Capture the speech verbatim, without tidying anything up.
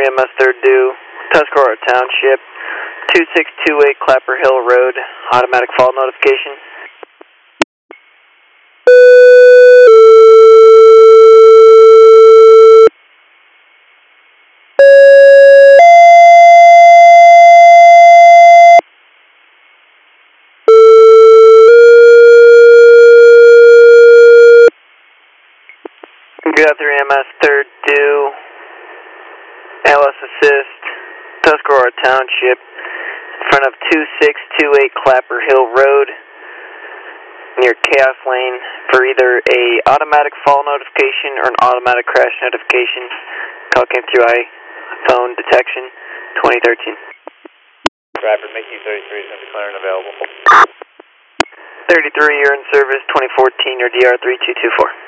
three M S third due, Tuscarora Township, two six two eight Clapper Hill Road, automatic fault notification. Got three M S third due, L S assist, Tuscarora Township, in front of two six two eight Clapper Hill Road, near Chaos Lane, for either a automatic fall notification or an automatic crash notification. Call came through iPhone detection, twenty thirteen. Rapid Mickey thirty-three is declaring available. thirty-three, you're in service, twenty fourteen, your D R three two two four.